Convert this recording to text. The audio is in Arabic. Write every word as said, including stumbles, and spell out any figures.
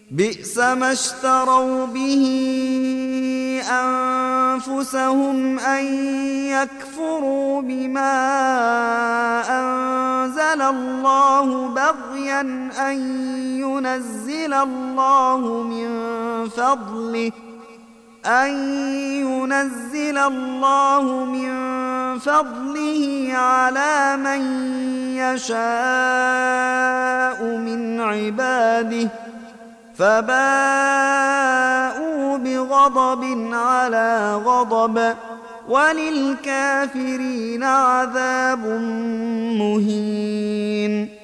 بئس ما اشتروا به أنفسهم أن يكفروا بما أنزل الله بغيا أن ينزل الله من فضله أن ينزل الله من فضله على من يشاء من عباده فباءوا بغضب على غضب وللكافرين عذاب مهين.